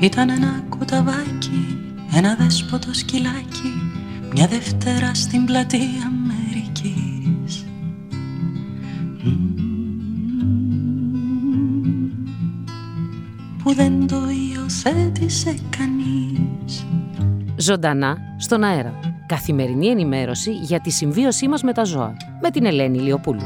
Ήταν ένα κουταβάκι, ένα δέσποτο σκυλάκι, μια Δευτέρα στην πλατεία Αμερικής. Που δεν το υιοθέτησε κανείς. Ζωντανά στον αέρα. Καθημερινή ενημέρωση για τη συμβίωσή μας με τα ζώα. Με την Ελένη Ηλιοπούλου.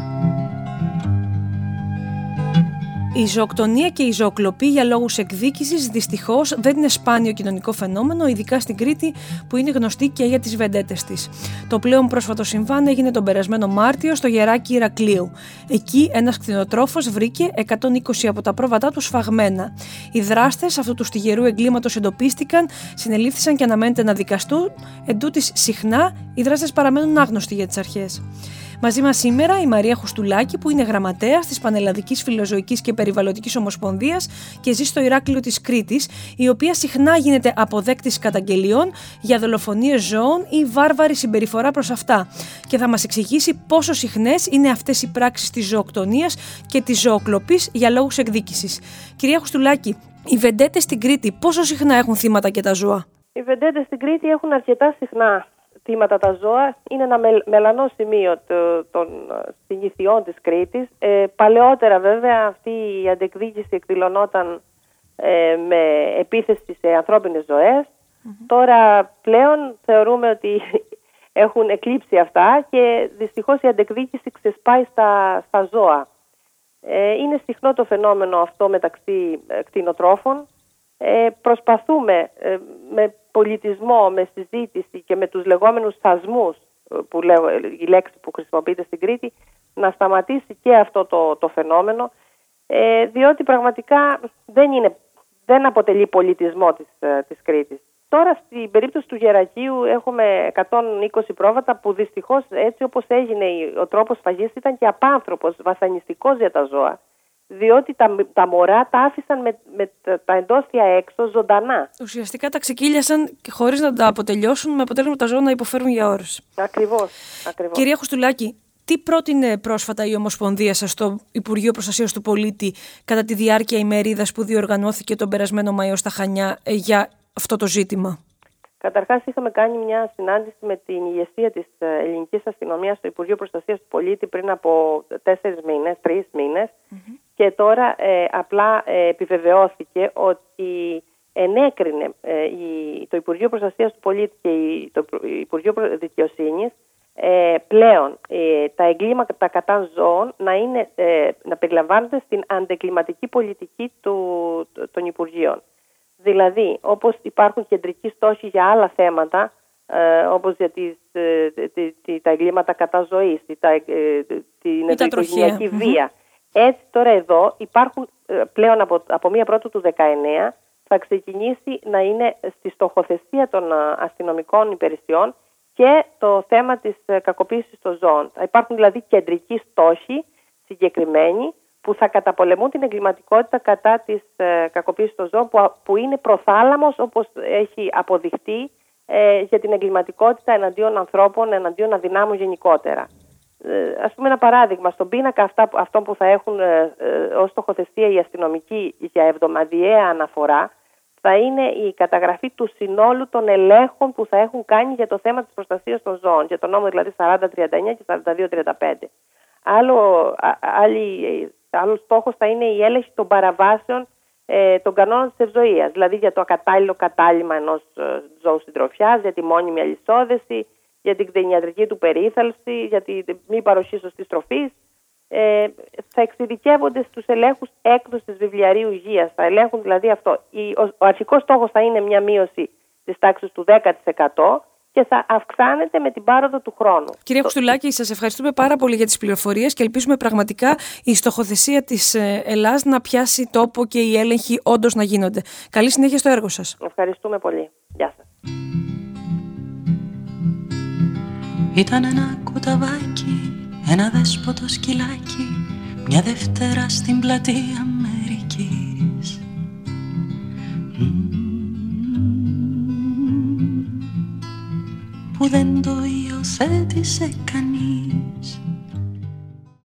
Η ζωοκτονία και η ζωοκλοπή για λόγους εκδίκησης δυστυχώς δεν είναι σπάνιο κοινωνικό φαινόμενο, ειδικά στην Κρήτη που είναι γνωστή και για τις βεντέτες της. Το πλέον πρόσφατο συμβάν έγινε τον περασμένο Μάρτιο στο Γεράκι Ηρακλείου. Εκεί ένας κτηνοτρόφος βρήκε 120 από τα πρόβατά του σφαγμένα. Οι δράστες αυτού του στιγερού εγκλήματος εντοπίστηκαν, συνελήφθησαν και αναμένεται να δικαστούν. Εντούτοις συχνά οι δράστες παραμένουν άγνωστοι για τις αρχές. Μαζί μας σήμερα η Μαρία Χουστουλάκη, που είναι γραμματέας της Πανελλαδικής Φιλοζωικής και Περιβαλλοντικής Ομοσπονδίας και ζει στο Ηράκλειο της Κρήτης, η οποία συχνά γίνεται αποδέκτης καταγγελιών για δολοφονίες ζώων ή βάρβαρη συμπεριφορά προς αυτά. Και θα μας εξηγήσει πόσο συχνές είναι αυτές οι πράξεις της ζωοκτονίας και της ζωοκλοπής για λόγους εκδίκησης. Κυρία Χουστουλάκη, οι βεντέτες στην Κρήτη πόσο συχνά έχουν θύματα και τα ζώα? Οι βεντέτες στην Κρήτη έχουν αρκετά συχνά θύματα τα ζώα. Είναι ένα μελανό σημείο των συνηθιών της Κρήτης. Παλαιότερα βέβαια αυτή η αντεκδίκηση εκδηλωνόταν με επίθεση σε ανθρώπινες ζωές. Τώρα πλέον θεωρούμε ότι έχουν εκλείψει αυτά και δυστυχώς η αντεκδίκηση ξεσπάει στα ζώα. Είναι συχνό το φαινόμενο αυτό μεταξύ κτηνοτρόφων. Προσπαθούμε με πολιτισμό, με συζήτηση και με τους λεγόμενους θασμούς, που λέω, η λέξη που χρησιμοποιείται στην Κρήτη, να σταματήσει και αυτό το φαινόμενο, διότι πραγματικά δεν αποτελεί πολιτισμό της Κρήτης. Τώρα στην περίπτωση του Γερακείου έχουμε 120 πρόβατα που δυστυχώς, έτσι όπως έγινε ο τρόπος σφαγής, ήταν και απάνθρωπος, βασανιστικός για τα ζώα. Διότι τα μωρά τα άφησαν με τα εντόστια έξω ζωντανά. Ουσιαστικά τα ξεκύλιασαν χωρίς να τα αποτελειώσουν, με αποτέλεσμα τα ζώα να υποφέρουν για ώρες. Ακριβώς. Κυρία Χουστουλάκη, τι πρότεινε πρόσφατα η Ομοσπονδία σας στο Υπουργείο Προστασίας του Πολίτη κατά τη διάρκεια ημερίδας που διοργανώθηκε τον περασμένο Μάιο στα Χανιά για αυτό το ζήτημα? Καταρχάς είχαμε κάνει μια συνάντηση με την ηγεσία της ελληνικής αστυνομίας στο Υπουργείο Προστασίας του Πολίτη πριν από 3 μήνες και τώρα απλά επιβεβαιώθηκε ότι ενέκρινε το Υπουργείο Προστασίας του Πολίτη και το Υπουργείο Δικαιοσύνης πλέον τα εγκλήματα κατά ζώων να περιλαμβάνονται στην αντεγκληματική πολιτική των Υπουργείων. Δηλαδή, όπως υπάρχουν κεντρικοί στόχοι για άλλα θέματα, όπως για τα εγκλήματα κατά ζωής, την ενδοοικογενειακή βία. Έτσι τώρα εδώ υπάρχουν πλέον από 1η του 2019 θα ξεκινήσει να είναι στη στοχοθεσία των αστυνομικών υπηρεσιών και το θέμα της κακοποίησης των ζώων. Θα υπάρχουν δηλαδή κεντρικοί στόχοι συγκεκριμένοι που θα καταπολεμούν την εγκληματικότητα κατά της κακοποίησης των ζώων, που είναι προθάλαμος, όπως έχει αποδειχτεί, για την εγκληματικότητα εναντίον ανθρώπων, εναντίον αδυνάμων γενικότερα. Ας πούμε ένα παράδειγμα, στον πίνακα αυτό που θα έχουν ως στοχοθεσία οι αστυνομικοί για εβδομαδιαία αναφορά, θα είναι η καταγραφή του συνόλου των ελέγχων που θα έχουν κάνει για το θέμα της προστασίας των ζώων, για το νόμο δηλαδή 4039 και 4235. Άλλος στόχος θα είναι η έλεγχη των παραβάσεων των κανόνων της ευζοίας, δηλαδή για το ακατάλληλο κατάλημα ενός ζώου συντροφιάς, για τη μόνιμη αλυσόδεση, για την κτηνιατρική του περίθαλψη, για τη μη παροχή σωστής τροφής. Θα εξειδικεύονται στους ελέγχους έκδοσης της βιβλιαρίου υγείας. Θα ελέγχουν δηλαδή αυτό. Ο αρχικός στόχος θα είναι μια μείωση της τάξης του 10% και θα αυξάνεται με την πάροδο του χρόνου. Κυρία Χουστουλάκη, σας ευχαριστούμε πάρα πολύ για τις πληροφορίες και ελπίζουμε πραγματικά η στοχοθεσία της Ελλάς να πιάσει τόπο και οι έλεγχοι όντως να γίνονται. Καλή συνέχεια στο έργο σας. Ευχαριστούμε πολύ. Γεια σας. Ήταν ένα κουταβάκι, ένα δέσποτο σκυλάκι, μια Δευτέρα στην πλατεία Αμερικής. Που δεν το υιοθέτησε κανείς.